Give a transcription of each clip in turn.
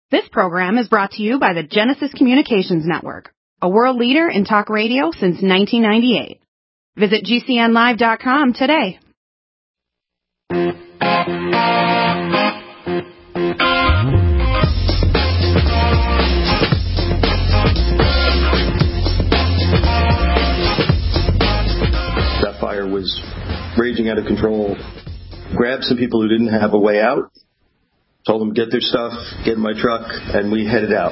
This program is brought to you by the Genesis Communications Network, a world leader in talk radio since 1998. Visit GCNlive.com today. That fire was raging out of control. Grabbed some people who didn't have a way out. Told them, get their stuff, get in my truck, and we headed out.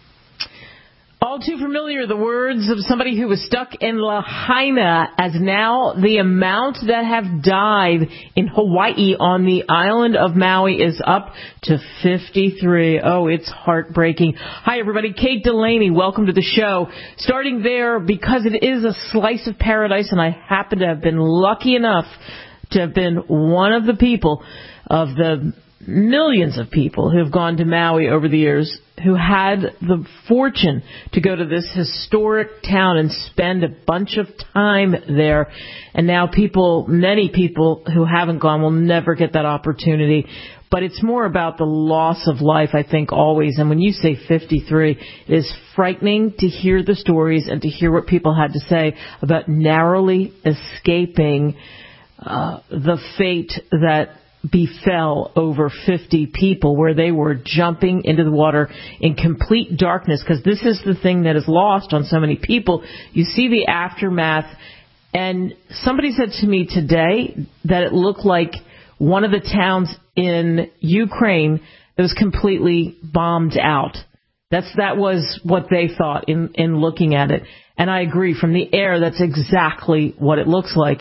All too familiar, the words of somebody who was stuck in Lahaina, as now the amount that have died in Hawaii on the island of Maui is up to 53. Oh, it's heartbreaking. Hi, everybody. Kate Delaney, welcome to the show. Starting there, because it is a slice of paradise, and I happen to have been lucky enough to have been one of the people of the millions of people who have gone to Maui over the years, who had the fortune to go to this historic town and spend a bunch of time there. And now many people who haven't gone will never get that opportunity. But it's more about the loss of life, I think, always. And when you say 53, it is frightening to hear the stories and to hear what people had to say about narrowly escaping the fate that befell over 50 people, where they were jumping into the water in complete darkness, because this is the thing that is lost on so many people. You see the aftermath, and somebody said to me today that it looked like one of the towns in Ukraine that was completely bombed out. That was what they thought in looking at it. And I agree, from the air, that's exactly what it looks like.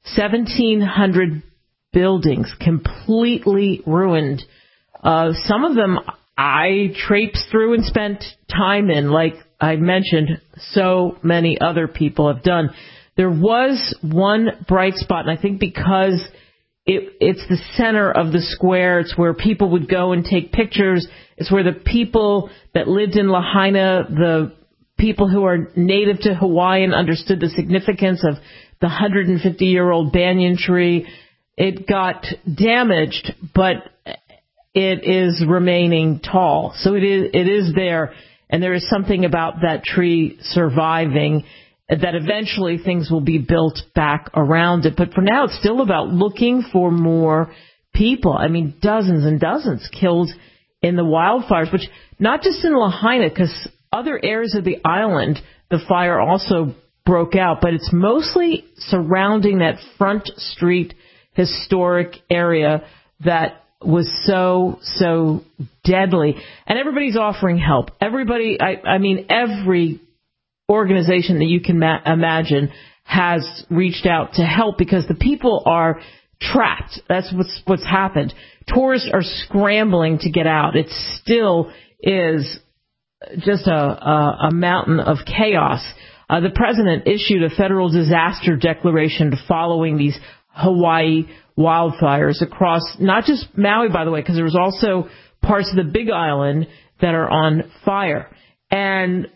1,700 buildings completely ruined. Some of them I traipsed through and spent time in, like I mentioned, so many other people have done. There was one bright spot, and I think because it's the center of the square, it's where people would go and take pictures. It's where the people that lived in Lahaina, the people who are native to Hawaii, understood the significance of the 150-year-old banyan tree. It got damaged, but it is remaining tall. So it is there, and there is something about that tree surviving that eventually things will be built back around it. But for now, it's still about looking for more people. I mean, dozens and dozens killed in the wildfires, which not just in Lahaina, because other areas of the island, the fire also broke out, but it's mostly surrounding that Front Street historic area that was so deadly. And everybody's offering help. Everybody, I mean, every organization that you can imagine has reached out to help, because the people are trapped. That's what's happened. Tourists are scrambling to get out. It still is just a mountain of chaos. The president issued a federal disaster declaration following these Hawaii wildfires across not just Maui, by the way, because there was also parts of the Big Island that are on fire. And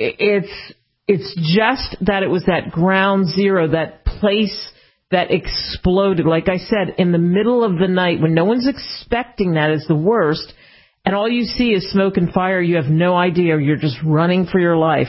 it's just that it was that ground zero, that place that exploded, like I said, in the middle of the night when no one's expecting that is the worst. And all you see is smoke and fire. You have no idea. You're just running for your life,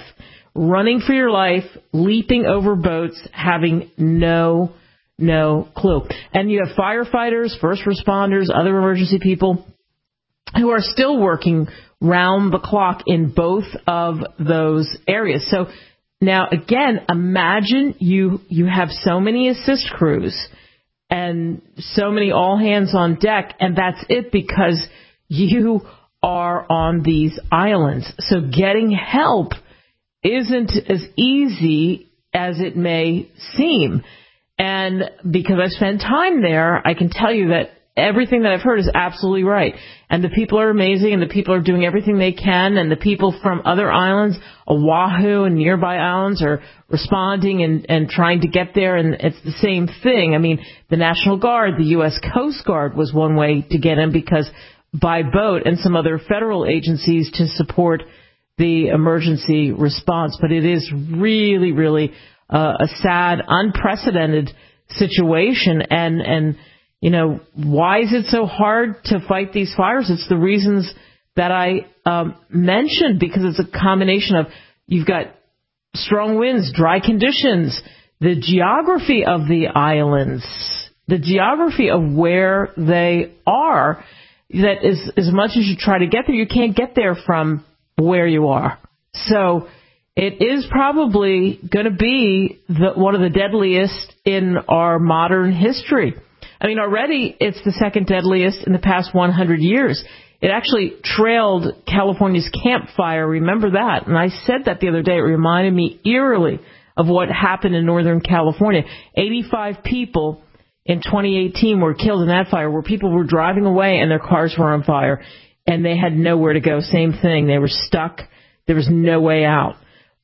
leaping over boats, having no clue. And you have firefighters, first responders, other emergency people who are still working round the clock in both of those areas. So now, again, imagine you have so many assist crews and so many all hands on deck, and that's it, because you are on these islands. So getting help isn't as easy as it may seem. And because I've spent time there, I can tell you that everything that I've heard is absolutely right. And the people are amazing, and the people are doing everything they can, and the people from other islands, Oahu and nearby islands, are responding and trying to get there, and it's the same thing. I mean, the National Guard, the U.S. Coast Guard was one way to get in, because by boat, and some other federal agencies to support the emergency response. But it is really, really a sad, unprecedented situation, and you know, why is it so hard to fight these fires? It's the reasons that I mentioned, because it's a combination of, you've got strong winds, dry conditions, the geography of the islands, the geography of where they are, that is, as much as you try to get there, you can't get there from where you are. So it is probably going to be one of the deadliest in our modern history. I mean, already it's the second deadliest in the past 100 years. It actually trailed California's Camp Fire. Remember that? And I said that the other day. It reminded me eerily of what happened in Northern California. 85 people in 2018 were killed in that fire, where people were driving away and their cars were on fire and they had nowhere to go. Same thing. They were stuck. There was no way out.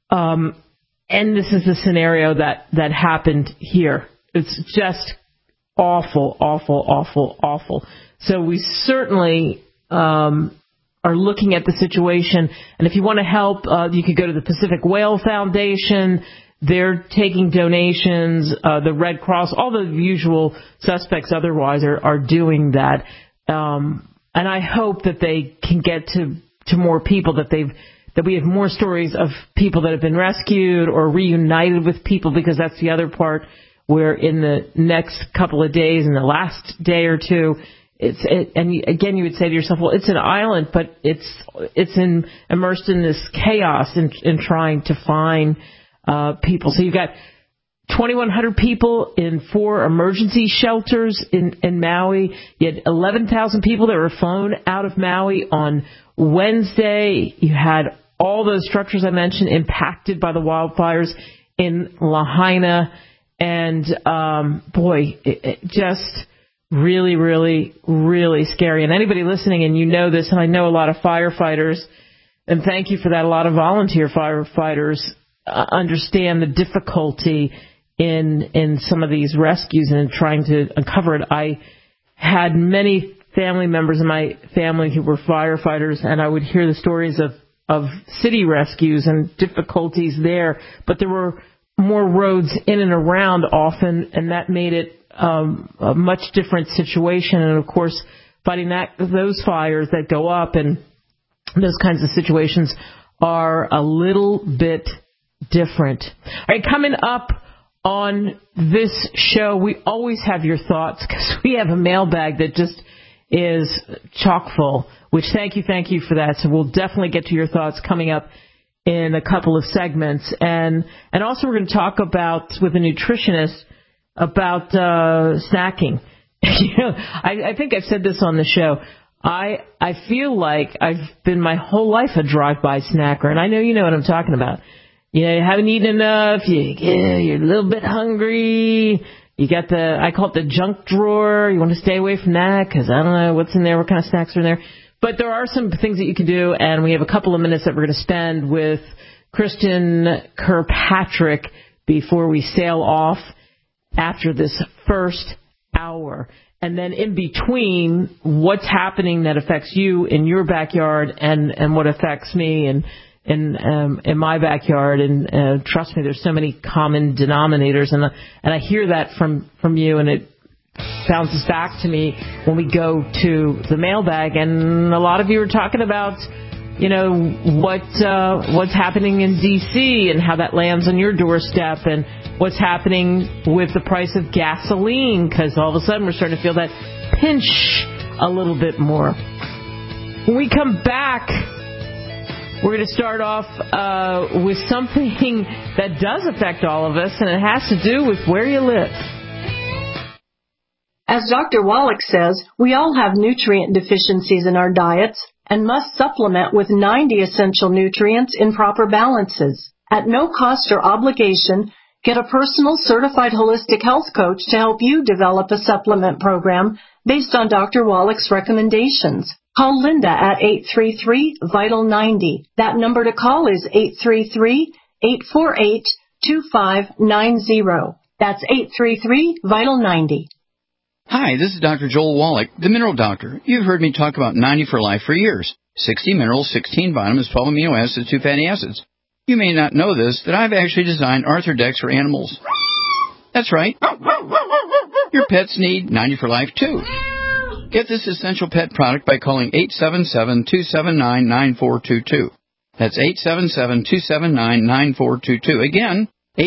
And this is the scenario that happened here. It's just awful, awful, awful, awful. So we certainly are looking at the situation. And if you want to help, you could go to the Pacific Whale Foundation. They're taking donations. The Red Cross, all the usual suspects otherwise are doing that. And I hope that they can get to more people, that we have more stories of people that have been rescued or reunited with people, because that's the other part, where in the next couple of days, in the last day or two, and again, you would say to yourself, well, it's an island, but it's immersed in this chaos in trying to find people. So you've got 2,100 people in 4 emergency shelters in Maui. You had 11,000 people that were flown out of Maui on Wednesday. You had all those structures I mentioned impacted by the wildfires in Lahaina. And, it just really, really, really scary. And anybody listening, and you know this, and I know a lot of firefighters, and thank you for that, a lot of volunteer firefighters understand the difficulty in some of these rescues and trying to uncover it. I had many family members in my family who were firefighters, and I would hear the stories of city rescues and difficulties there, but there were more roads in and around often, and that made it a much different situation. And of course, fighting those fires that go up and those kinds of situations are a little bit different. All right, coming up on this show, we always have your thoughts, because we have a mailbag that just is chock full, which thank you for that. So we'll definitely get to your thoughts coming up in a couple of segments. And also we're going to talk about, with a nutritionist, about snacking. I think I've said this on the show. I feel like I've been my whole life a drive-by snacker, and I know you know what I'm talking about. You haven't eaten enough, you're a little bit hungry, you got I call it the junk drawer, you want to stay away from that because I don't know what's in there, what kind of snacks are in there. But there are some things that you can do, and we have a couple of minutes that we're going to spend with Kristen Kirkpatrick before we sail off after this first hour. And then in between, what's happening that affects you in your backyard and what affects me and in my backyard. And trust me, there's so many common denominators, and I hear that from you, and it bounces back to me when we go to the mailbag. And a lot of you are talking about, what's happening in D.C. and how that lands on your doorstep, and what's happening with the price of gasoline, because all of a sudden we're starting to feel that pinch a little bit more. When we come back, we're going to start off with something that does affect all of us, and it has to do with where you live. As Dr. Wallach says, we all have nutrient deficiencies in our diets and must supplement with 90 essential nutrients in proper balances. At no cost or obligation, get a personal certified holistic health coach to help you develop a supplement program based on Dr. Wallach's recommendations. Call Linda at 833-VITAL-90. That number to call is 833-848-2590. That's 833-VITAL-90. Hi, this is Dr. Joel Wallach, the Mineral Doctor. You've heard me talk about 90 for Life for years. 60 minerals, 16 vitamins, 12 amino acids, 2 fatty acids. You may not know this, that I've actually designed Arthrodex for animals. That's right. Your pets need 90 for Life, too. Get this essential pet product by calling 877-279-9422. That's 877-279-9422. Again,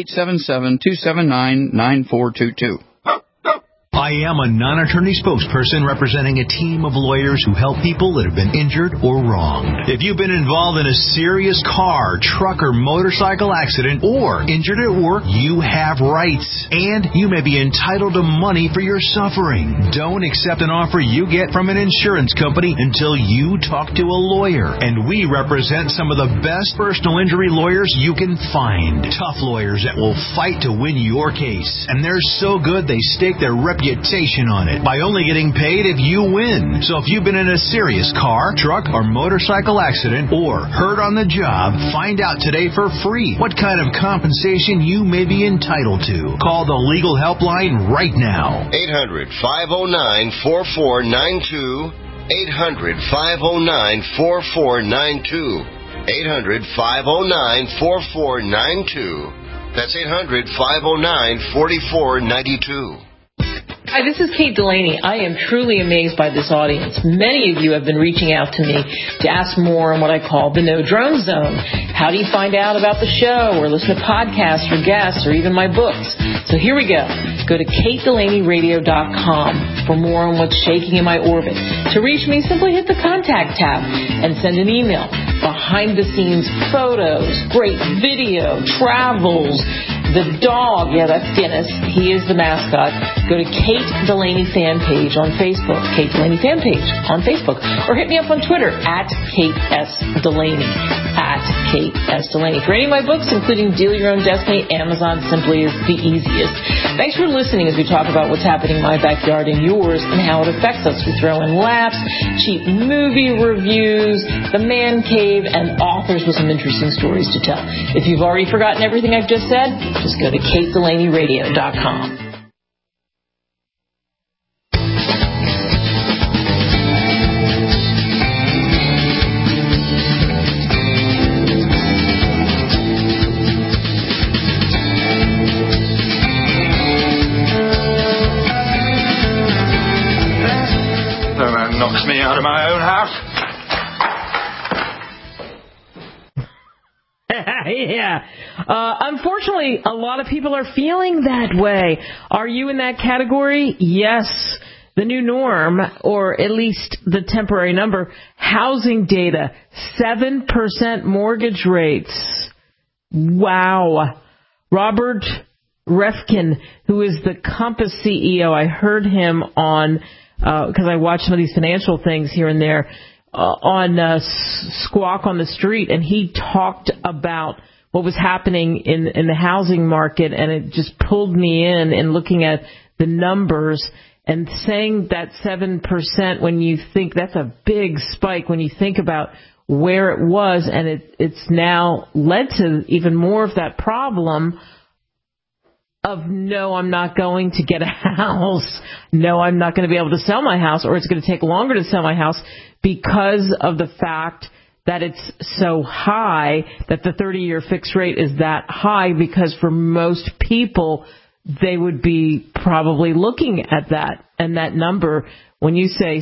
877-279-9422. I am a non-attorney spokesperson representing a team of lawyers who help people that have been injured or wronged. If you've been involved in a serious car, truck, or motorcycle accident or injured at work, you have rights, and you may be entitled to money for your suffering. Don't accept an offer you get from an insurance company until you talk to a lawyer, and we represent some of the best personal injury lawyers you can find. Tough lawyers that will fight to win your case, and they're so good they stake their reputation on it by only getting paid if you win. So if you've been in a serious car, truck, or motorcycle accident or hurt on the job, find out today for free what kind of compensation you may be entitled to. Call the legal helpline right now. 800-509-4492. 800-509-4492. 800-509-4492. That's 800-509-4492. Hi, this is Kate Delaney. I am truly amazed by this audience. Many of you have been reaching out to me to ask more on what I call the No Drone Zone. How do you find out about the show or listen to podcasts or guests or even my books? So here we go. Go to KateDelaneyRadio.com for more on what's shaking in my orbit. To reach me, simply hit the contact tab and send an email. Behind-the-scenes photos, great video, travels, the dog, yeah, that's Guinness. He is the mascot. Go to Kate Delaney fan page on Facebook. Kate Delaney fan page on Facebook. Or hit me up on Twitter at Kate S. Delaney. At Kate S. Delaney. For any of my books, including Deal Your Own Destiny, Amazon simply is the easiest. Thanks for listening as we talk about what's happening in my backyard and yours and how it affects us. We throw in laughs, cheap movie reviews, the man cave, and authors with some interesting stories to tell. If you've already forgotten everything I've just said, just go to KateDelaneyRadio.com. No man knocks me out of my own house. Yeah. Unfortunately, a lot of people are feeling that way. Are you in that category? Yes. The new norm, or at least the temporary number, housing data, 7% mortgage rates. Wow. Robert Refkin, who is the Compass CEO, I heard him on, because I watch some of these financial things here and there, on Squawk on the Street, and he talked about what was happening in the housing market, and it just pulled me in looking at the numbers and saying that 7%, when you think that's a big spike, when you think about where it was, and it's now led to even more of that problem of, no, I'm not going to get a house. No, I'm not going to be able to sell my house, or it's going to take longer to sell my house because of the fact that it's so high, that the 30-year fixed rate is that high, because for most people, they would be probably looking at that. And that number, when you say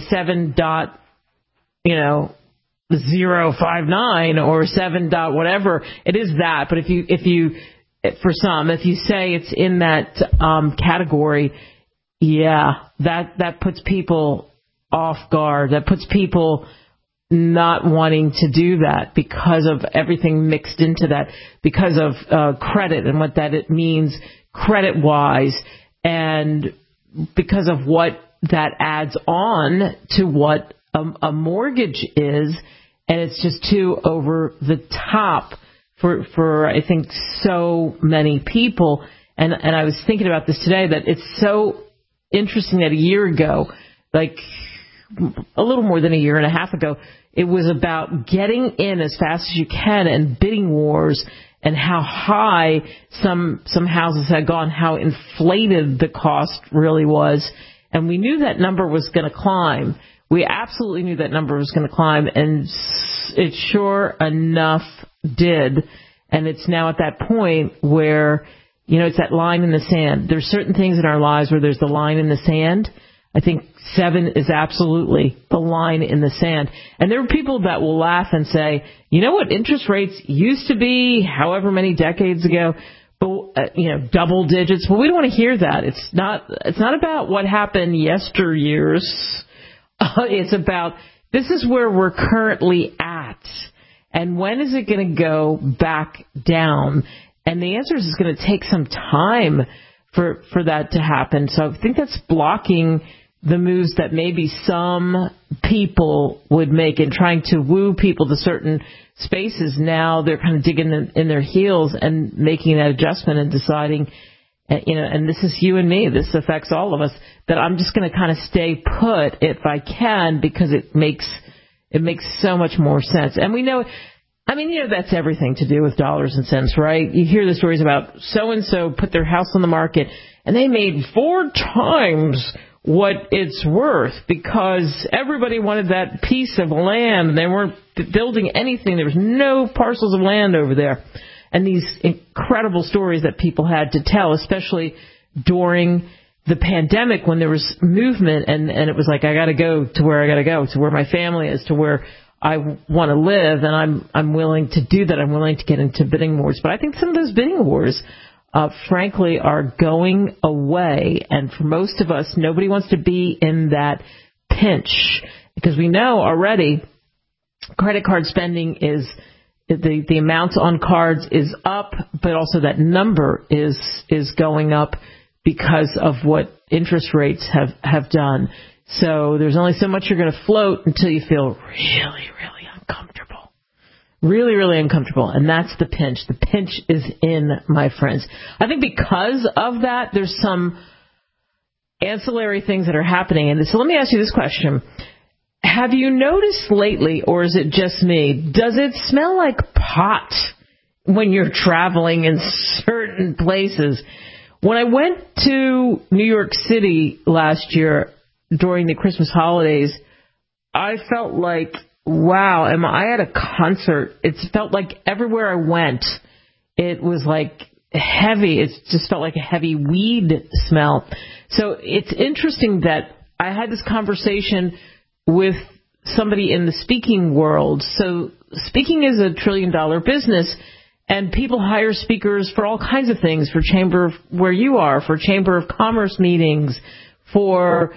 7.059 or 7. Whatever, it is that. But if you for some, if you say it's in that category, yeah, that puts people off guard. That puts people not wanting to do that because of everything mixed into that, because of credit and what that it means credit-wise, and because of what that adds on to what a mortgage is, and it's just too over the top for I think so many people. And I was thinking about this today, that it's so interesting that a year ago, like a little more than a year and a half ago, it was about getting in as fast as you can and bidding wars, and how high some houses had gone, how inflated the cost really was. And we knew that number was going to climb. We absolutely knew that number was going to climb, and it sure enough did. And it's now at that point where, it's that line in the sand. There's certain things in our lives where there's the line in the sand. I think 7 is absolutely the line in the sand. And there are people that will laugh and say, you know what interest rates used to be however many decades ago, but double digits. Well, we don't want to hear that. It's not about what happened yesteryears. It's about this is where we're currently at. And when is it going to go back down? And the answer is it's going to take some time for that to happen. So I think that's blocking the moves that maybe some people would make in trying to woo people to certain spaces. Now they're kind of digging in their heels and making that adjustment and deciding, and this is you and me, this affects all of us, that I'm just going to kind of stay put if I can, because it makes so much more sense. And we know, that's everything to do with dollars and cents, right? You hear the stories about so-and-so put their house on the market and they made 4 times what it's worth because everybody wanted that piece of land. They weren't building anything. There was no parcels of land over there. And these incredible stories that people had to tell, especially during the pandemic when there was movement and it was like, I got to go to where I got to go, to where my family is, to where I want to live, and I'm willing to do that. I'm willing to get into bidding wars. But I think some of those bidding wars, frankly, are going away. And for most of us, nobody wants to be in that pinch because we know already credit card spending is the amounts on cards is up, but also that number is going up because of what interest rates have done. So there's only so much you're going to float until you feel really, really uncomfortable. Really, really uncomfortable. And that's the pinch. The pinch is in, my friends. I think because of that, there's some ancillary things that are happening. And so let me ask you this question. Have you noticed lately, or is it just me, does it smell like pot when you're traveling in certain places? When I went to New York City last year during the Christmas holidays, I felt like, wow, am I at a concert? It felt like everywhere I went, it was like heavy. It just felt like a heavy weed smell. So it's interesting that I had this conversation with somebody in the speaking world. So speaking is a $1 trillion business, and people hire speakers for all kinds of things, for Chamber, where you are, for Chamber of Commerce meetings, for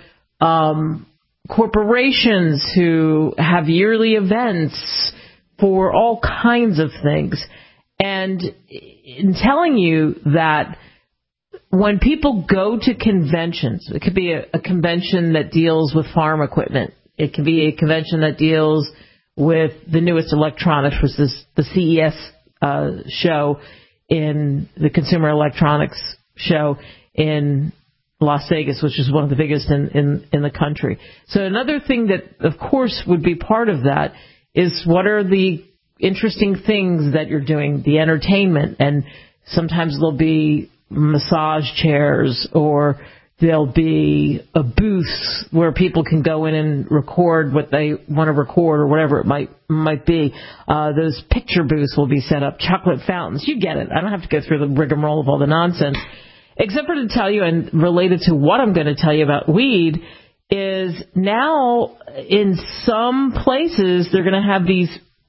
corporations who have yearly events, for all kinds of things. And in telling you that when people go to conventions, it could be a convention that deals with farm equipment. It could be a convention that deals with the newest electronics, which is the CES show in the Consumer Electronics show in Las Vegas, which is one of the biggest in the country. So another thing that, of course, would be part of that is what are the interesting things that you're doing, the entertainment. And sometimes there'll be massage chairs, or there'll be a booth where people can go in and record what they want to record, or whatever it might be. Those picture booths will be set up, chocolate fountains. You get it. I don't have to go through the rigmarole of all the nonsense. Except for to tell you, and related to what I'm going to tell you about weed, is now in some places they're going to have these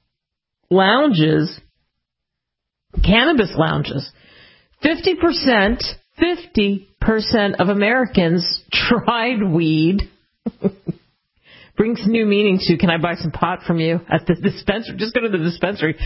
lounges, cannabis lounges. 50% of Americans tried weed. Brings new meaning to, can I buy some pot from you at the dispensary? Just go to the dispensary.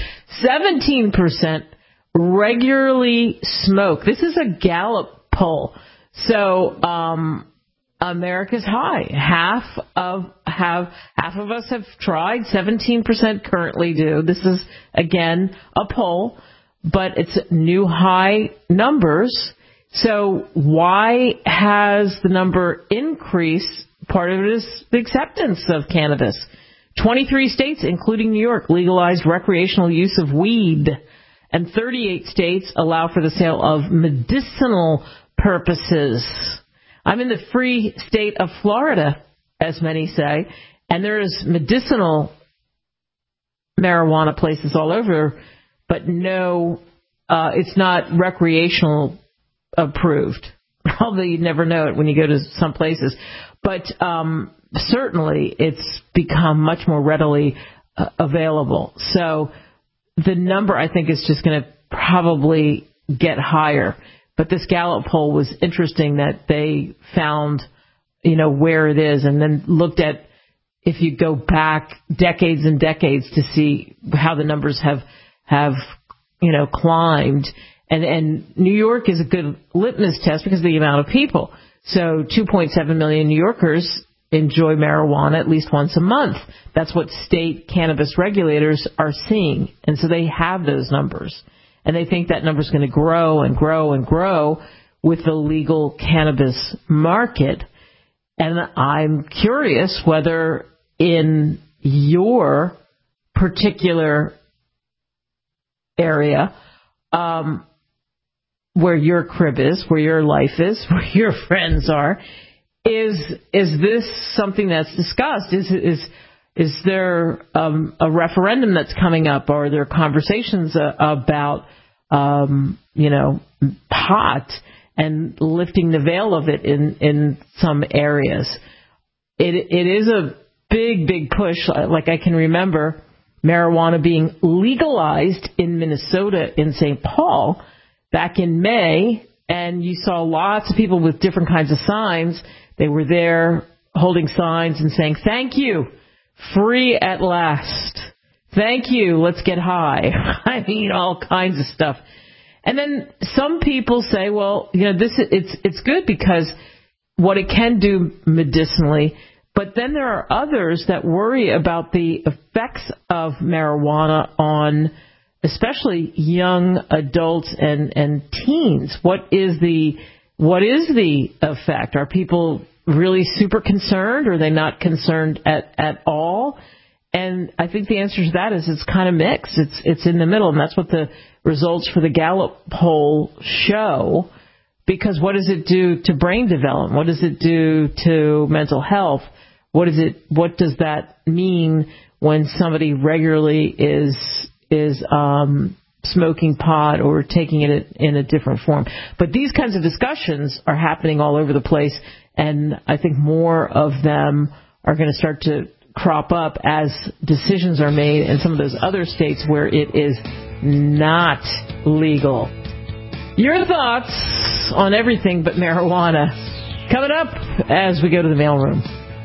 17% regularly smoke. This is a Gallup poll. So America's high. Half of us have tried. 17% currently do. This is, again, a poll, but it's new high numbers. So why has the number increased? Part of it is the acceptance of cannabis. 23 states, including New York, legalized recreational use of weed, and 38 states allow for the sale of medicinal purposes. I'm in the free state of Florida, as many say, and there is medicinal marijuana places all over, but no, it's not recreational approved. Although you never know it when you go to some places. But certainly it's become much more readily available. So the number, I think, is just going to probably get higher. But this Gallup poll was interesting that they found, where it is and then looked at, if you go back decades and decades to see how the numbers have climbed. And New York is a good litmus test because of the amount of people. So 2.7 million New Yorkers enjoy marijuana at least once a month. That's what state cannabis regulators are seeing. And so they have those numbers. And they think that number is going to grow and grow and grow with the legal cannabis market. And I'm curious whether in your particular area, where your crib is, where your life is, where your friends are, is this something that's discussed? Is there a referendum that's coming up, or are there conversations about pot and lifting the veil of it in some areas? It is a big push. Like I can remember marijuana being legalized in Minnesota in St. Paul back in May, and you saw lots of people with different kinds of signs. They were there holding signs and saying, "Thank you, free at last. Thank you, let's get high." I mean, all kinds of stuff. And then some people say, well, it's good because what it can do medicinally. But then there are others that worry about the effects of marijuana on especially young adults and teens. What is the effect? Are people really super concerned, or are they not concerned at all? And I think the answer to that is it's kind of mixed. It's in the middle, and that's what the results for the Gallup poll show. Because what does it do to brain development? What does it do to mental health? What does that mean when somebody regularly is smoking pot or taking it in a different form? But these kinds of discussions are happening all over the place, and I think more of them are going to start to crop up as decisions are made in some of those other states where it is not legal. Your thoughts on everything but marijuana coming up as we go to the mailroom.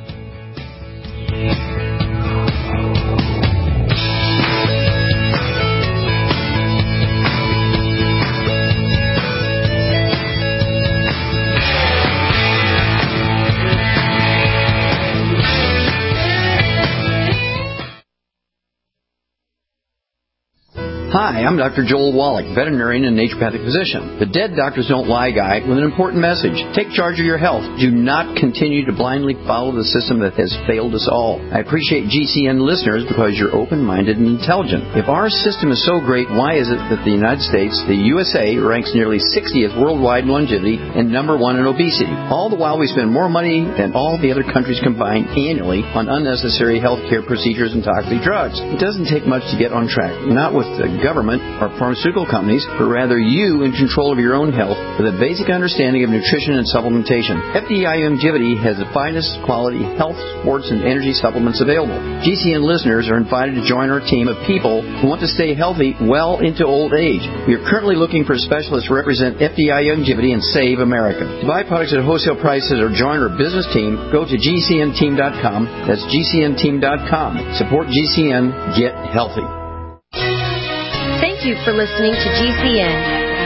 Hi, I'm Dr. Joel Wallach, veterinarian and naturopathic physician. The Dead Doctors Don't Lie guy with an important message. Take charge of your health. Do not continue to blindly follow the system that has failed us all. I appreciate GCN listeners because you're open-minded and intelligent. If our system is so great, why is it that the United States, the USA, ranks nearly 60th worldwide in longevity and number 1 in obesity? All the while we spend more money than all the other countries combined annually on unnecessary healthcare procedures and toxic drugs. It doesn't take much to get on track. Not with the government or pharmaceutical companies, but rather you in control of your own health with a basic understanding of nutrition and supplementation. FDI Longevity has the finest quality health, sports, and energy supplements available. GCN listeners are invited to join our team of people who want to stay healthy well into old age. We are currently looking for specialists to represent FDI Longevity and Save America. To buy products at wholesale prices or join our business team, go to GCNteam.com. That's GCNteam.com. Support GCN. Get healthy. Thank you for listening to GCN.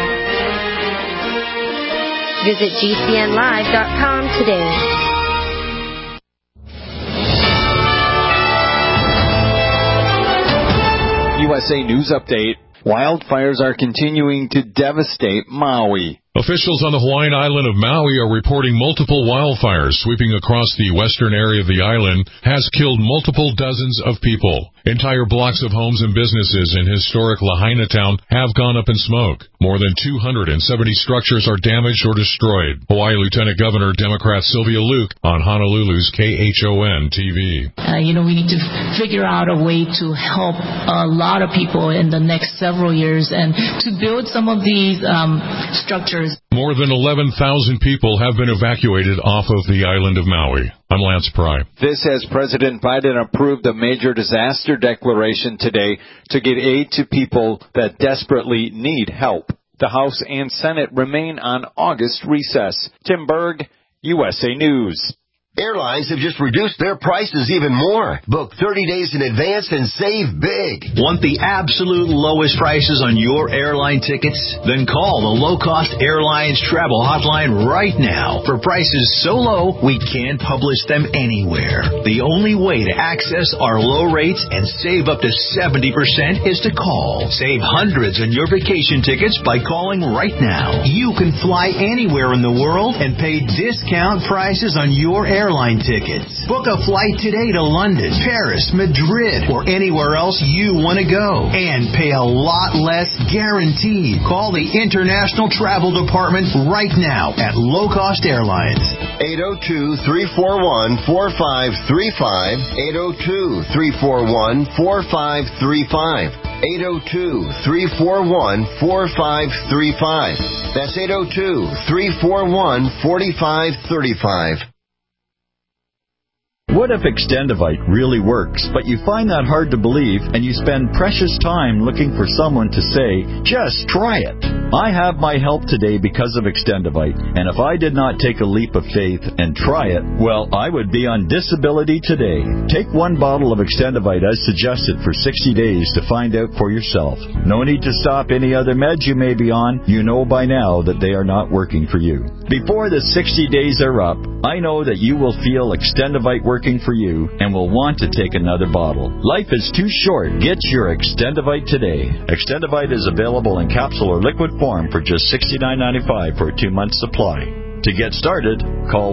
Visit GCNlive.com today. USA News Update. Wildfires are continuing to devastate Maui. Officials on the Hawaiian island of Maui are reporting multiple wildfires sweeping across the western area of the island has killed multiple dozens of people. Entire blocks of homes and businesses in historic Lahaina town have gone up in smoke. More than 270 structures are damaged or destroyed. Hawaii Lieutenant Governor Democrat Sylvia Luke on Honolulu's KHON TV. We need to figure out a way to help a lot of people in the next several years and to build some of these structures. More than 11,000 people have been evacuated off of the island of Maui. I'm Lance Pry. This as President Biden approved a major disaster declaration today to get aid to people that desperately need help. The House and Senate remain on August recess. Tim Berg, USA News. Airlines have just reduced their prices even more. Book 30 days in advance and save big. Want the absolute lowest prices on your airline tickets? Then call the Low Cost Airlines Travel Hotline right now. For prices so low, we can't publish them anywhere. The only way to access our low rates and save up to 70% is to call. Save hundreds on your vacation tickets by calling right now. You can fly anywhere in the world and pay discount prices on your airline tickets. Book a flight today to London, Paris, Madrid, or anywhere else you want to go. And pay a lot less guaranteed. Call the International Travel Department right now at Low Cost Airlines. 802-341-4535. 802-341-4535. 802-341-4535. That's 802-341-4535. What if Extendivite really works, but you find that hard to believe and you spend precious time looking for someone to say, just try it? I have my help today because of Extendivite, and if I did not take a leap of faith and try it, well, I would be on disability today. Take one bottle of Extendivite as suggested for 60 days to find out for yourself. No need to stop any other meds you may be on. You know by now that they are not working for you. Before the 60 days are up, I know that you will feel Extendivite working for you and will want to take another bottle. Life is too short. Get your Extendivite today. Extendivite is available in capsule or liquid form for just $69.95 for a 2-month supply. To get started, call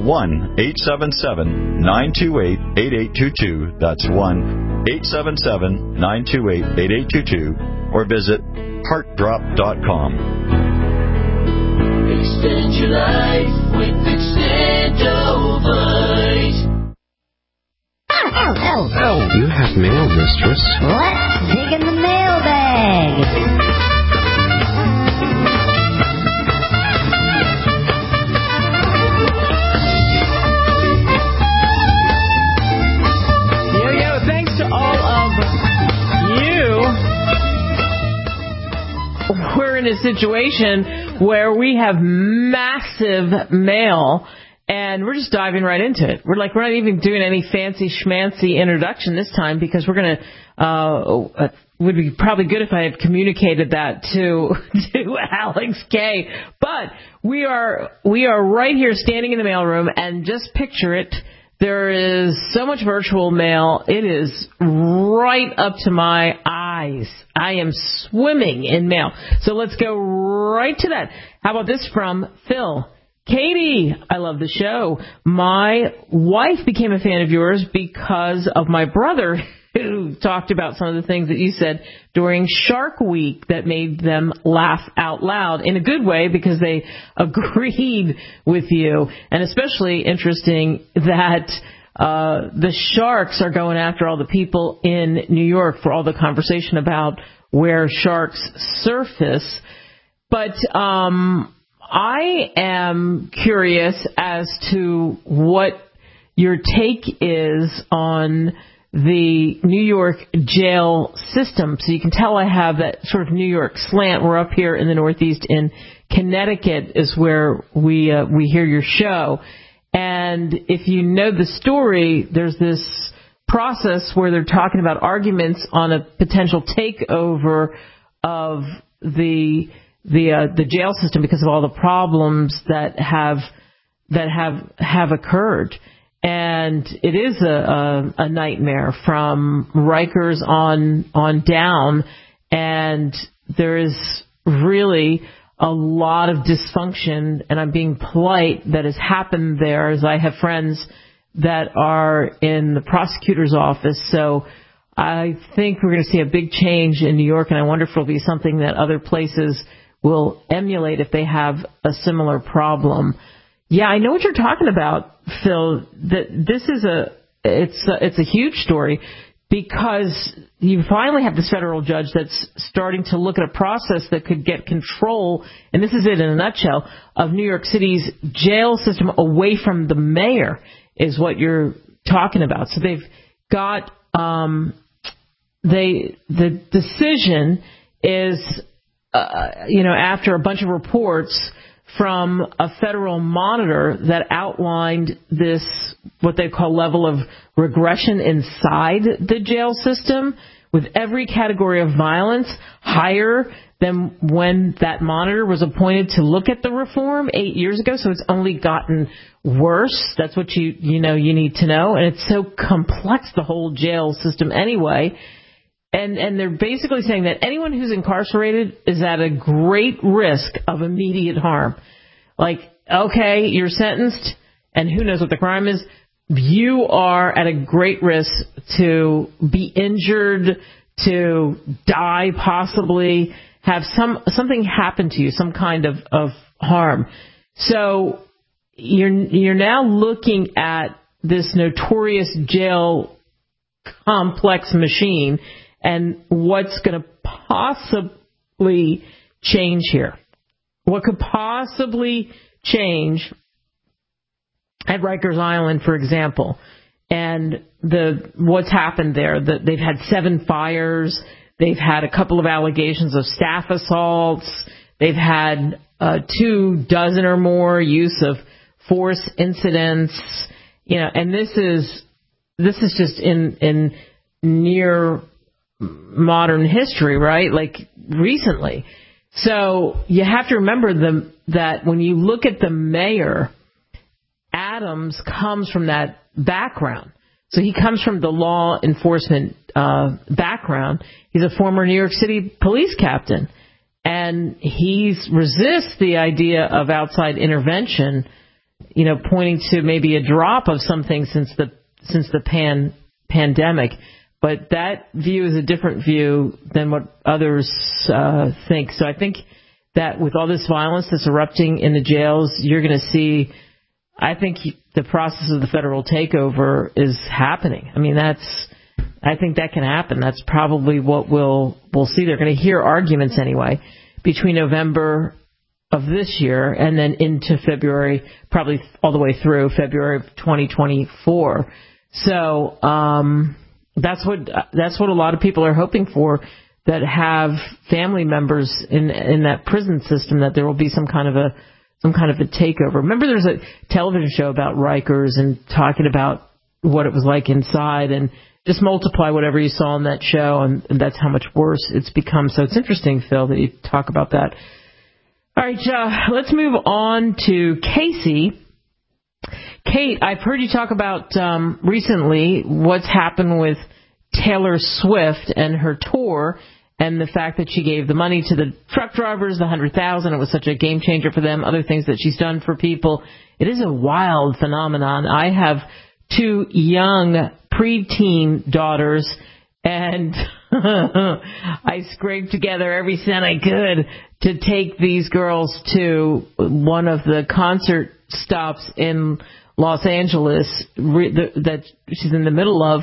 1-877-928-8822. That's 1-877-928-8822 or visit heartdrop.com. Extend your life with Extendivite. Oh, you have mail, mistress. Let's dig in the mailbag. Yo, thanks to all of you. We're in a situation where we have massive mail. And we're just diving right into it. We're not even doing any fancy schmancy introduction this time because we're going to, would be probably good if I had communicated that to Alex K. But we are right here standing in the mailroom, and just picture it. There is so much virtual mail. It is right up to my eyes. I am swimming in mail. So let's go right to that. How about this from Phil? Katie, I love the show. My wife became a fan of yours because of my brother, who talked about some of the things that you said during Shark Week that made them laugh out loud in a good way because they agreed with you. And especially interesting that the sharks are going after all the people in New York for all the conversation about where sharks surface. But I am curious as to what your take is on the New York jail system. So you can tell I have that sort of New York slant. We're up here in the Northeast in Connecticut is where we hear your show. And if you know the story, there's this process where they're talking about arguments on a potential takeover of the jail system because of all the problems that have occurred. And it is a nightmare from Rikers on down, and there is really a lot of dysfunction, and I'm being polite, that has happened there, as I have friends that are in the prosecutor's office. So I think we're going to see a big change in New York, and I wonder if it'll be something that other places will emulate if they have a similar problem. Yeah, I know what you're talking about, Phil. That this is it's a huge story because you finally have this federal judge that's starting to look at a process that could get control, and this is it in a nutshell, of New York City's jail system away from the mayor. is what you're talking about. So they've got the decision is after a bunch of reports from a federal monitor that outlined this, what they call level of regression inside the jail system, with every category of violence higher than when that monitor was appointed to look at the reform 8 years ago. So it's only gotten worse. That's what you need to know. And it's so complex, the whole jail system anyway. And they're basically saying that anyone who's incarcerated is at a great risk of immediate harm. Like, okay, you're sentenced, and who knows what the crime is. You are at a great risk to be injured, to die possibly, have something happen to you, some kind of harm. So you're now looking at this notorious jail complex machine and what's going to possibly change here. What could possibly change at Rikers Island, for example, and what's happened there. They've had 7 fires. They've had a couple of allegations of staff assaults. They've had 24 or more use of force incidents. And this is just in near modern history, right? Like recently. So you have to remember that when you look at the mayor, Adams comes from that background. So he comes from the law enforcement background. He's a former New York City police captain. And he resists the idea of outside intervention, pointing to maybe a drop of something since the pandemic. But that view is a different view than what others think. So I think that with all this violence that's erupting in the jails, you're going to see, I think the process of the federal takeover is happening. I mean, I think that can happen. That's probably what we'll see. They're going to hear arguments anyway between November of this year and then into February, probably all the way through February of 2024. So, that's what a lot of people are hoping for, that have family members in that prison system, that there will be some kind of a takeover. Remember, there's a television show about Rikers and talking about what it was like inside, and just multiply whatever you saw on that show, and that's how much worse it's become. So it's interesting, Phil, that you talk about that. All right, let's move on to Casey. Kate, I've heard you talk about recently what's happened with Taylor Swift and her tour, and the fact that she gave the money to the truck drivers, the $100,000. It was such a game changer for them. Other things that she's done for people. It is a wild phenomenon. I have 2 young preteen daughters, and I scraped together every cent I could to take these girls to one of the concert stops in Los Angeles that she's in the middle of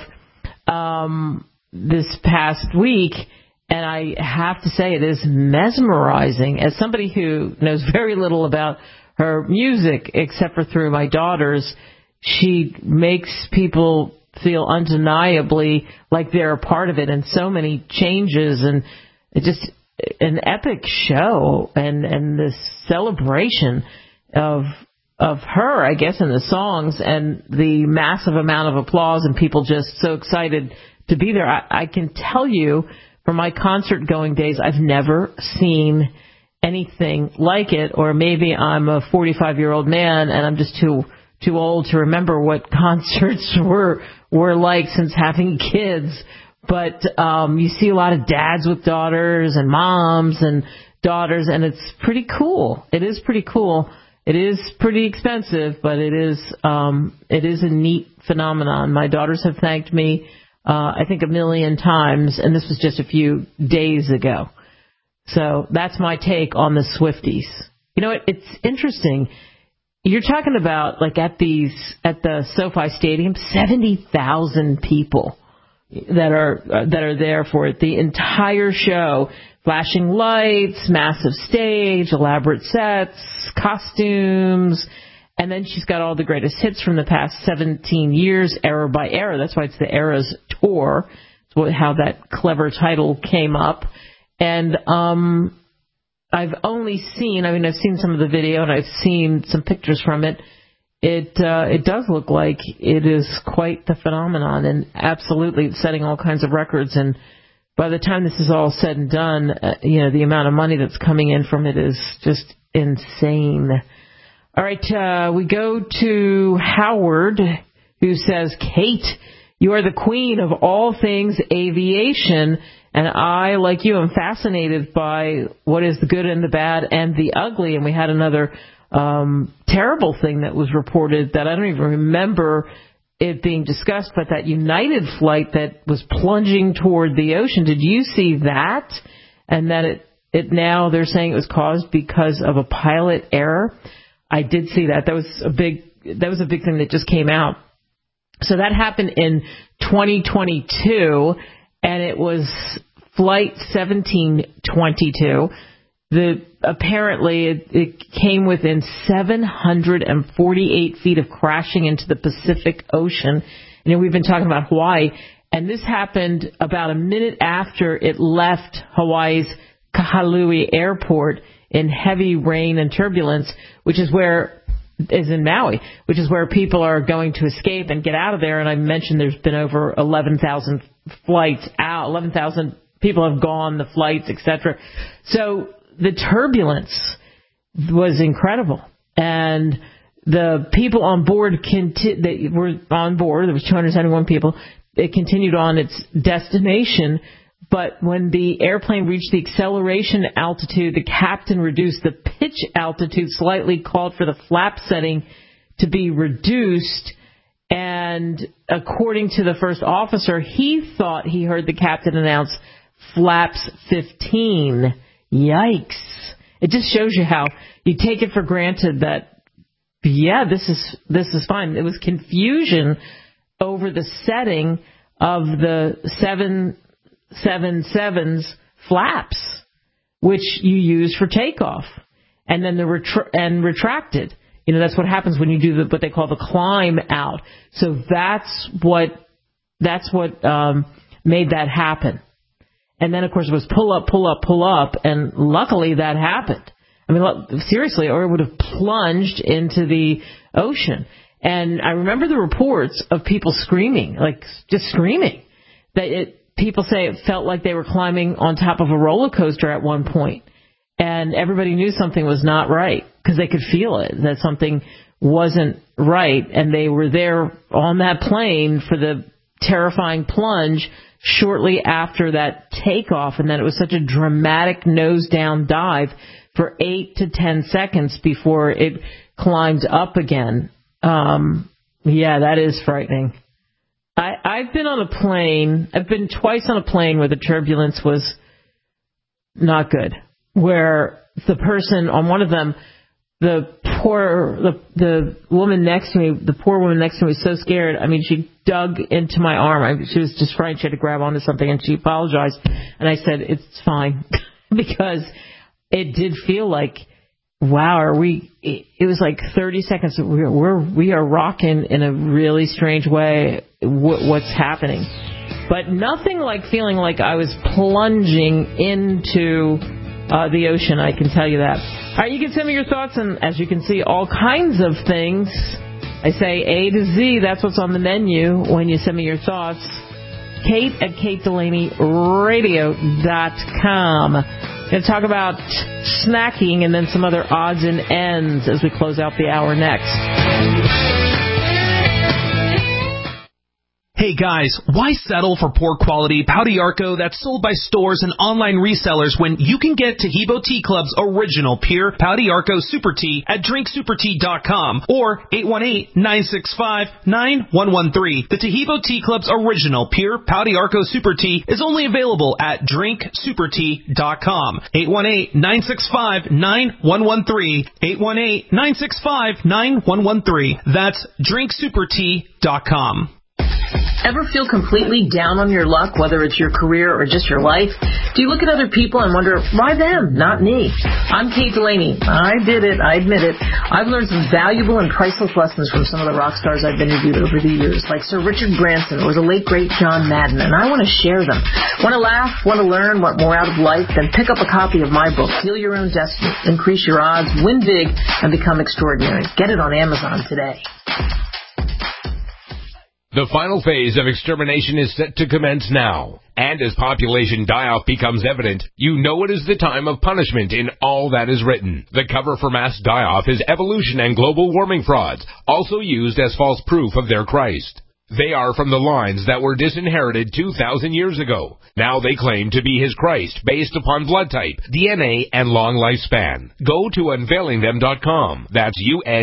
this past week. And I have to say, it is mesmerizing. As somebody who knows very little about her music, except for through my daughters, she makes people feel undeniably like they're a part of it, and so many changes, and it's just an epic show, and this celebration of her, I guess, in the songs, and the massive amount of applause, and people just so excited to be there. I can tell you from my concert going days, I've never seen anything like it. Or maybe I'm a 45-year-old man and I'm just too old to remember what concerts were like since having kids. But you see a lot of dads with daughters and moms and daughters, and it's pretty cool. It is pretty cool. It is pretty expensive, but it is a neat phenomenon. My daughters have thanked me, I think 1 million times, and this was just a few days ago. So that's my take on the Swifties. You know, it's interesting. You're talking about, like, at the SoFi Stadium, 70,000 people that are there for it. The entire show, flashing lights, massive stage, elaborate sets, costumes, And then she's got all the greatest hits from the past 17 years, era by era. That's why it's the Eras Tour. It's how that clever title came up. And I've only seen, I've seen some of the video and I've seen some pictures from it. It does look like it is quite the phenomenon and absolutely setting all kinds of records. And by the time this is all said and done, the amount of money that's coming in from it is just insane. All right, we go to Howard, who says, Kate, you are the queen of all things aviation, and I, like you, am fascinated by what is the good and the bad and the ugly. And we had another terrible thing that was reported that I don't even remember it being discussed, but that United flight that was plunging toward the ocean. Did you see that? And that it now they're saying it was caused because of a pilot error. I did see that. That was a big thing that just came out. So that happened in 2022, and it was Flight 1722. Apparently it came within 748 feet of crashing into the Pacific Ocean. We've been talking about Hawaii, and this happened about a minute after it left Hawaii's Kahului Airport in heavy rain and turbulence, which is in Maui, which is where people are going to escape and get out of there. And I mentioned there's been over 11,000 flights out, 11,000 people have gone, the flights, etc. So the turbulence was incredible. And the people on board that were on board, there was 271 people, it continued on its destination. But when the airplane reached the acceleration altitude, the captain reduced the pitch altitude slightly, called for the flap setting to be reduced. And according to the first officer, he thought he heard the captain announce flaps 15. Yikes. It just shows you how you take it for granted that, this is fine. It was confusion over the setting of the 777's flaps, which you use for takeoff, and then retracted. That's what happens when you do what they call the climb out. So that's what made that happen. And then, of course, it was pull up, pull up, pull up, and luckily that happened. Seriously, or it would have plunged into the ocean. And I remember the reports of people screaming, just screaming, people say it felt like they were climbing on top of a roller coaster at one point. And everybody knew something was not right because they could feel it, that something wasn't right. And they were there on that plane for the terrifying plunge shortly after that takeoff. And then it was such a dramatic nose-down dive for 8 to 10 seconds before it climbed up again. That is frightening. I've been on a plane. I've been twice on a plane where the turbulence was not good. Where the person on one of them, the woman next to me, the poor woman next to me was so scared. She dug into my arm. She was just frightened. She had to grab onto something, and she apologized. And I said, it's fine. Because it did feel like, wow, it was like 30 seconds. We are rocking in a really strange way. What's happening? But nothing like feeling like I was plunging into the ocean, I can tell you that. All right, you can send me your thoughts, and as you can see, all kinds of things. I say A to Z, that's what's on the menu when you send me your thoughts. Kate at KateDelaneyRadio.com. Going to talk about snacking and then some other odds and ends as we close out the hour next. Hey guys, why settle for poor quality Pau d'Arco that's sold by stores and online resellers when you can get Taheebo Tea Club's original pure Pau d'Arco Super Tea at drinksupertea.com or 818-965-9113. The Taheebo Tea Club's original pure Pau d'Arco Super Tea is only available at drinksupertea.com. 818-965-9113. 818-965-9113. That's drinksupertea.com. Ever feel completely down on your luck, whether it's your career or just your life? Do you look at other people and wonder, why them, not me? I'm Kate Delaney. I did it. I admit it. I've learned some valuable and priceless lessons from some of the rock stars I've interviewed over the years, like Sir Richard Branson or the late, great John Madden, and I want to share them. Want to laugh? Want to learn? Want more out of life? Then pick up a copy of my book, Heal Your Own Destiny, Increase Your Odds, Win Big, and Become Extraordinary. Get it on Amazon today. The final phase of extermination is set to commence now. And as population die-off becomes evident, you know it is the time of punishment in all that is written. The cover for mass die-off is evolution and global warming frauds, also used as false proof of their Christ. They are from the lines that were disinherited 2,000 years ago. Now they claim to be his Christ based upon blood type, DNA, and long lifespan. Go to unveilingthem.com. That's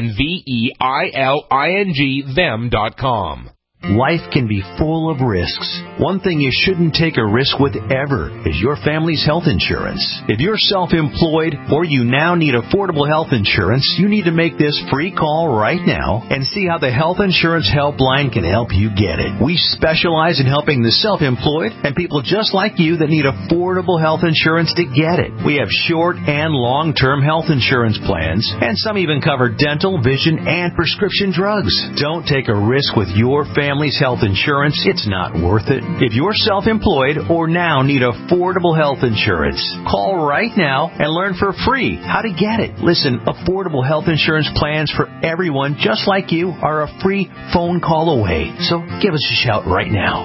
UNVEILING them.com. Life can be full of risks. One thing you shouldn't take a risk with ever is your family's health insurance. If you're self-employed or you now need affordable health insurance, you need to make this free call right now and see how the Health Insurance Helpline can help you get it. We specialize in helping the self-employed and people just like you that need affordable health insurance to get it. We have short and long-term health insurance plans, and some even cover dental, vision, and prescription drugs. Don't take a risk with your family's health insurance. It's not worth it. If you're self-employed or now need affordable health insurance, call right now and learn for free how to get it. Listen, affordable health insurance plans for everyone just like you are a free phone call away. So give us a shout right now.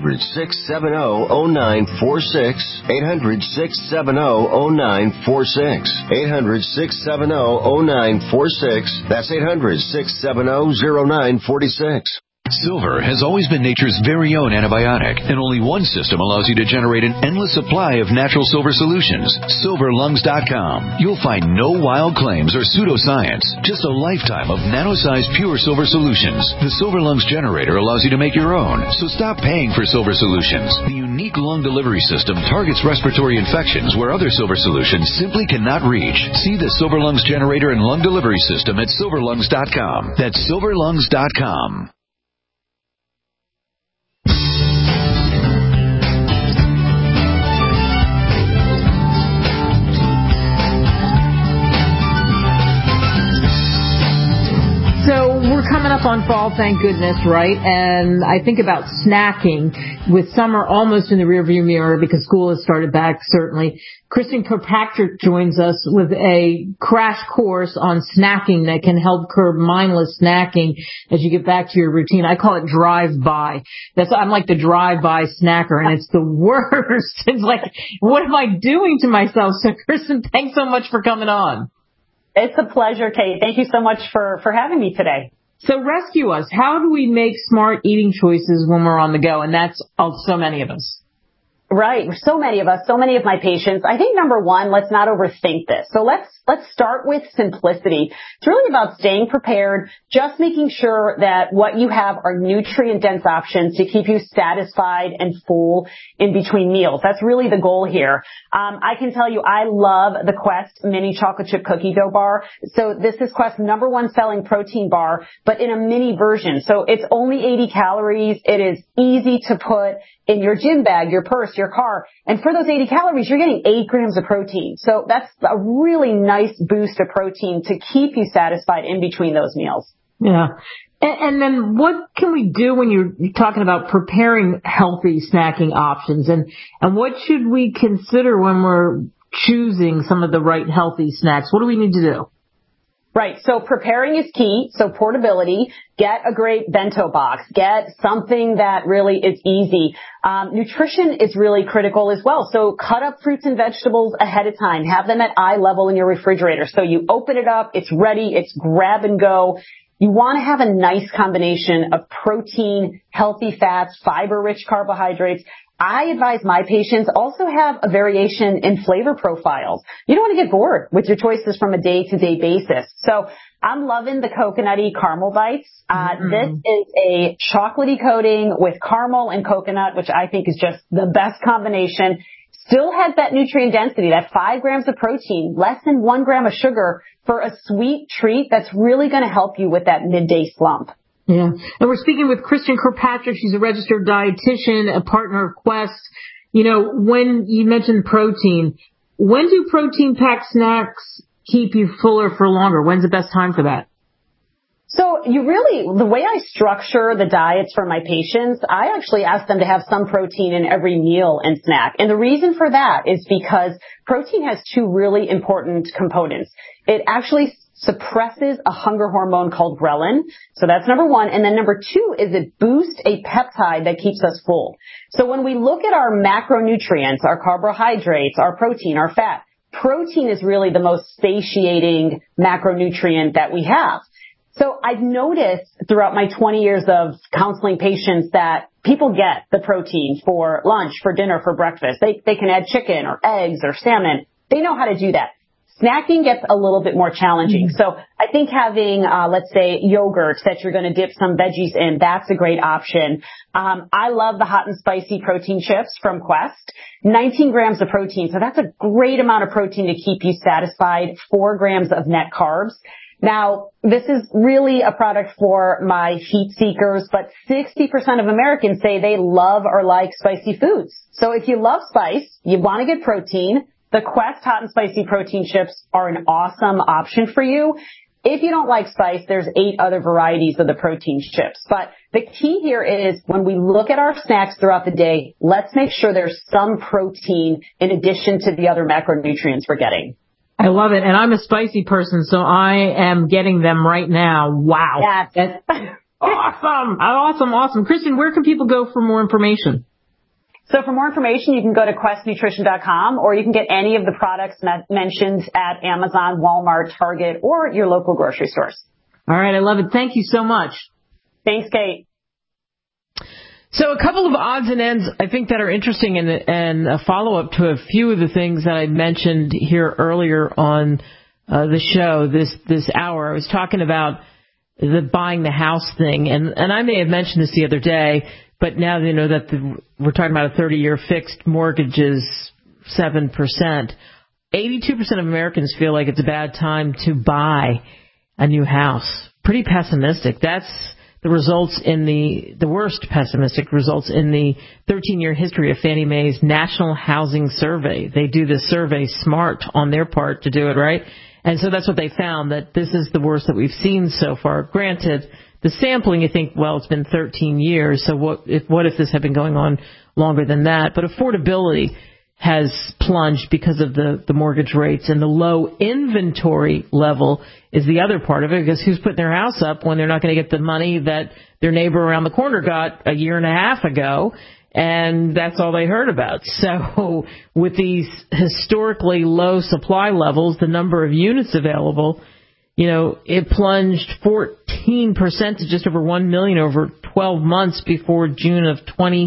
800-670-0946. 800-670-0946. 800-670-0946. That's 800-670-0946. Silver has always been nature's very own antibiotic, and only one system allows you to generate an endless supply of natural silver solutions. SilverLungs.com. You'll find no wild claims or pseudoscience, just a lifetime of nano-sized pure silver solutions. The Silver Lungs generator allows you to make your own, so stop paying for silver solutions. The unique lung delivery system targets respiratory infections where other silver solutions simply cannot reach. See the Silver Lungs generator and lung delivery system at SilverLungs.com. That's SilverLungs.com. So we're coming up on fall, thank goodness, right? And I think about snacking with summer almost in the rearview mirror because school has started back, certainly. Kristen Kirkpatrick joins us with a crash course on snacking that can help curb mindless snacking as you get back to your routine. I call it drive-by. I'm like the drive-by snacker, and it's the worst. It's like, what am I doing to myself? So, Kristen, thanks so much for coming on. It's a pleasure, Kate. Thank you so much for having me today. So rescue us. How do we make smart eating choices when we're on the go? And that's so many of us. Right. So many of us, so many of my patients. I think number one, let's not overthink this. So let's start with simplicity. It's really about staying prepared, just making sure that what you have are nutrient-dense options to keep you satisfied and full in between meals. That's really the goal here. I can tell you I love the Quest mini chocolate chip cookie dough bar. So this is Quest's number one selling protein bar, but in a mini version. So it's only 80 calories. It is easy to put in your gym bag, your purse, your car. And for those 80 calories, you're getting 8 grams of protein. So that's a really nice boost of protein to keep you satisfied in between those meals. Yeah. And then what can we do when you're talking about preparing healthy snacking options? And what should we consider when we're choosing some of the right healthy snacks? What do we need to do? Right. So preparing is key. So portability, get a great bento box, get something that really is easy. Nutrition is really critical as well. So cut up fruits and vegetables ahead of time. Have them at eye level in your refrigerator. So you open it up, it's ready, it's grab and go. You want to have a nice combination of protein, healthy fats, fiber-rich carbohydrates. I advise my patients also have a variation in flavor profiles. You don't want to get bored with your choices from a day-to-day basis. So I'm loving the coconutty caramel bites. This is a chocolatey coating with caramel and coconut, which I think is just the best combination. Still has that nutrient density, that 5 grams of protein, less than 1 gram of sugar for a sweet treat that's really going to help you with that midday slump. Yeah. And we're speaking with Kristen Kirkpatrick. She's a registered dietitian, a partner of Quest. You know, when you mentioned protein, when do protein-packed snacks keep you fuller for longer? When's the best time for that? So the way I structure the diets for my patients, I actually ask them to have some protein in every meal and snack. And the reason for that is because protein has two really important components. It actually suppresses a hunger hormone called ghrelin. So that's number one. And then number two is it boosts a peptide that keeps us full. So when we look at our macronutrients, our carbohydrates, our protein, our fat, protein is really the most satiating macronutrient that we have. So I've noticed throughout my 20 years of counseling patients that people get the protein for lunch, for dinner, for breakfast. They can add chicken or eggs or salmon. They know how to do that. Snacking gets a little bit more challenging. So I think having, let's say, yogurt that you're going to dip some veggies in, that's a great option. I love the hot and spicy protein chips from Quest. 19 grams of protein. So that's a great amount of protein to keep you satisfied. 4 grams of net carbs. Now, this is really a product for my heat seekers, but 60% of Americans say they love or like spicy foods. So if you love spice, you want to get protein, the Quest Hot and Spicy Protein Chips are an awesome option for you. If you don't like spice, there's 8 other varieties of the protein chips. But the key here is when we look at our snacks throughout the day, let's make sure there's some protein in addition to the other macronutrients we're getting. I love it. And I'm a spicy person, so I am getting them right now. Wow. Yes. That's awesome. Kristen, where can people go for more information? So for more information, you can go to questnutrition.com, or you can get any of the products mentioned at Amazon, Walmart, Target, or your local grocery stores. All right. I love it. Thank you so much. Thanks, Kate. So a couple of odds and ends I think that are interesting and a follow-up to a few of the things that I mentioned here earlier on the show this hour. I was talking about the buying the house thing, and I may have mentioned this the other day, but now they know that we're talking about a 30-year fixed mortgage is 7%. 82% of Americans feel like it's a bad time to buy a new house. Pretty pessimistic. That's the results in the worst pessimistic results in the 13-year history of Fannie Mae's National Housing Survey. They do this survey smart on their part to do it, right? And so that's what they found, that this is the worst that we've seen so far. Granted, the sampling, you think, well, it's been 13 years, so what if this had been going on longer than that? But affordability has plunged because of the mortgage rates, and the low inventory level is the other part of it, because who's putting their house up when they're not going to get the money that their neighbor around the corner got a year and a half ago, and that's all they heard about. So with these historically low supply levels, the number of units available, it plunged 14% to just over 1 million over 12 months before June of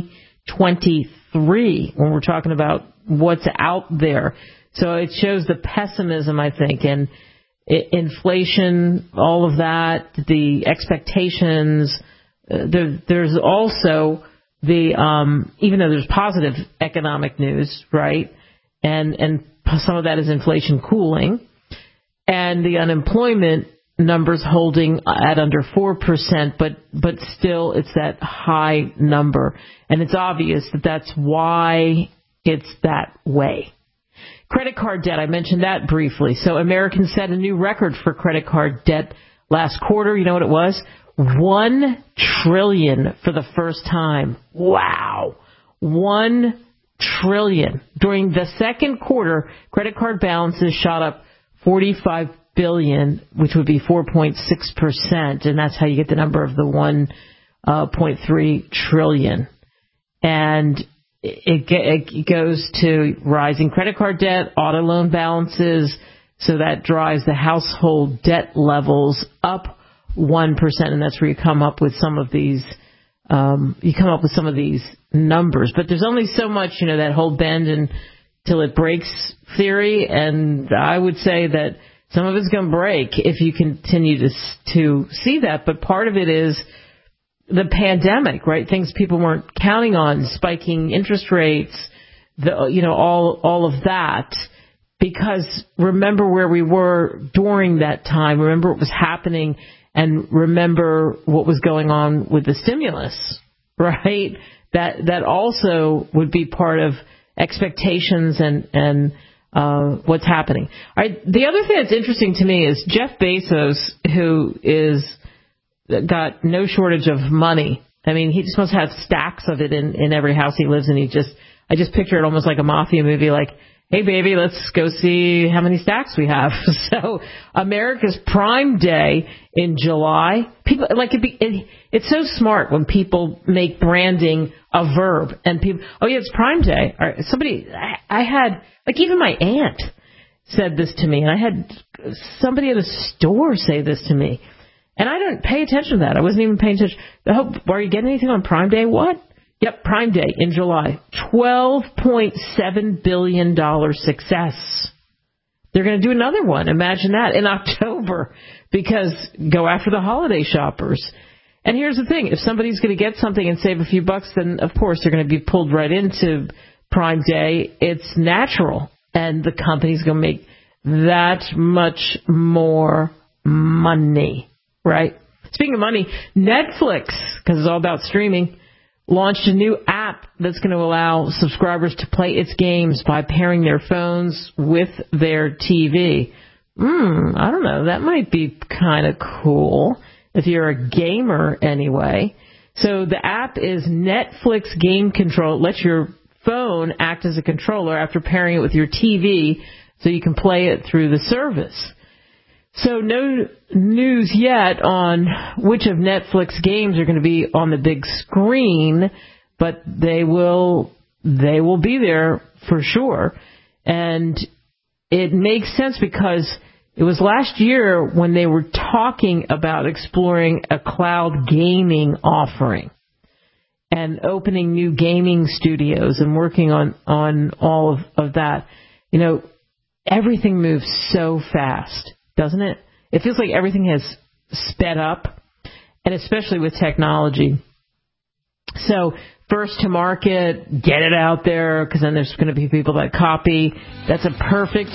2023, when we're talking about what's out there. So it shows the pessimism, I think, and inflation, all of that, the expectations. There's also even though there's positive economic news, right? And some of that is inflation cooling, and the unemployment numbers holding at under 4%, but still it's that high number. And it's obvious that that's why it's that way. Credit card debt, I mentioned that briefly. So Americans set a new record for credit card debt last quarter. You know what it was? $1 trillion for the first time. Wow. $1 trillion. During the second quarter, credit card balances shot up $45 billion, which would be 4.6%, and that's how you get the number of the 1.3 trillion. And it goes to rising credit card debt, auto loan balances, so that drives the household debt levels up 1%, and that's where you come up with some of these. Numbers, but there's only so much, that whole bend until it breaks theory, and I would say that some of it's going to break if you continue to see that. But part of it is the pandemic, right? Things people weren't counting on, spiking interest rates, all of that. Because remember where we were during that time. Remember what was happening, and remember what was going on with the stimulus, right? That also would be part of expectations and what's happening. All right, the other thing that's interesting to me is Jeff Bezos, who got no shortage of money. I mean, he just must have stacks of it in every house he lives in. I just picture it almost like a mafia movie, like, hey, baby, let's go see how many stacks we have. So America's Prime Day in July. People it's so smart when people make branding a verb. And people, oh, yeah, it's Prime Day. Or I had, like, even my aunt said this to me. And I had somebody at a store say this to me. And I don't pay attention to that. I wasn't even paying attention. Are you getting anything on Prime Day? What? Yep, Prime Day in July. $12.7 billion success. They're going to do another one. Imagine that in October, because go after the holiday shoppers. And here's the thing. If somebody's going to get something and save a few bucks, then, of course, they're going to be pulled right into Prime Day. It's natural. And the company's going to make that much more money, right? Speaking of money, Netflix, because it's all about streaming, launched a new app that's going to allow subscribers to play its games by pairing their phones with their TV. I don't know. That might be kind of cool if you're a gamer anyway. So the app is Netflix Game Control. It lets your phone act as a controller after pairing it with your TV so you can play it through the service. So no news yet on which of Netflix games are going to be on the big screen, but they will be there for sure. And it makes sense because it was last year when they were talking about exploring a cloud gaming offering and opening new gaming studios and working on all of that. You know, everything moves so fast, doesn't it? It feels like everything has sped up, and especially with technology. So first to market, get it out there, because then there's going to be people that copy. That's a perfect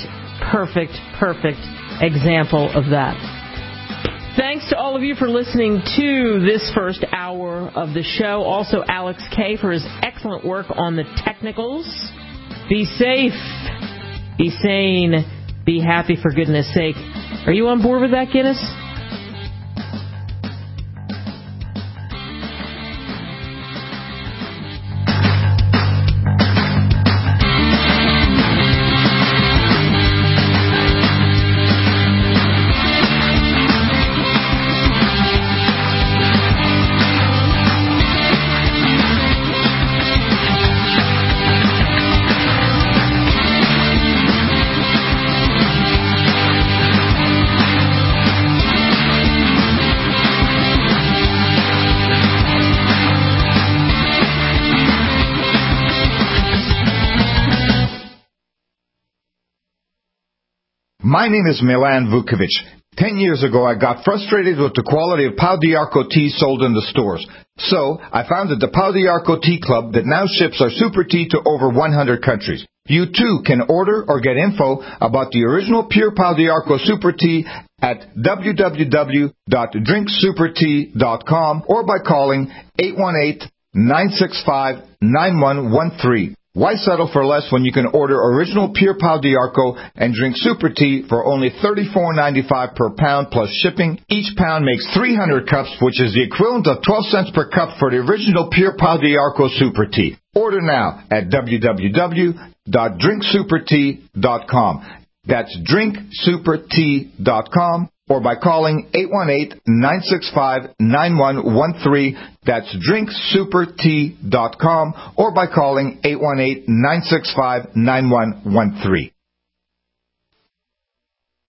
example of that. Thanks to all of you for listening to this first hour of the show. Also, Alex K. for his excellent work on the technicals. Be safe. Be sane. Be happy, for goodness sake. Are you on board with that, Guinness? My name is Milan Vukovic. 10 years ago, I got frustrated with the quality of Pau d'Arco tea sold in the stores. So, I founded the Pau d'Arco Tea Club that now ships our super tea to over 100 countries. You too can order or get info about the original pure Pau d'Arco super tea at www.drinksupertea.com or by calling 818-965-9113. Why settle for less when you can order original pure Pau d'Arco and drink super tea for only $34.95 per pound plus shipping? Each pound makes 300 cups, which is the equivalent of 12 cents per cup for the original pure Pau d'Arco super tea. Order now at www.drinksupertea.com. That's drinksupertea.com. Or by calling 818-965-9113. That's drinksupertea.com. Or by calling 818-965-9113.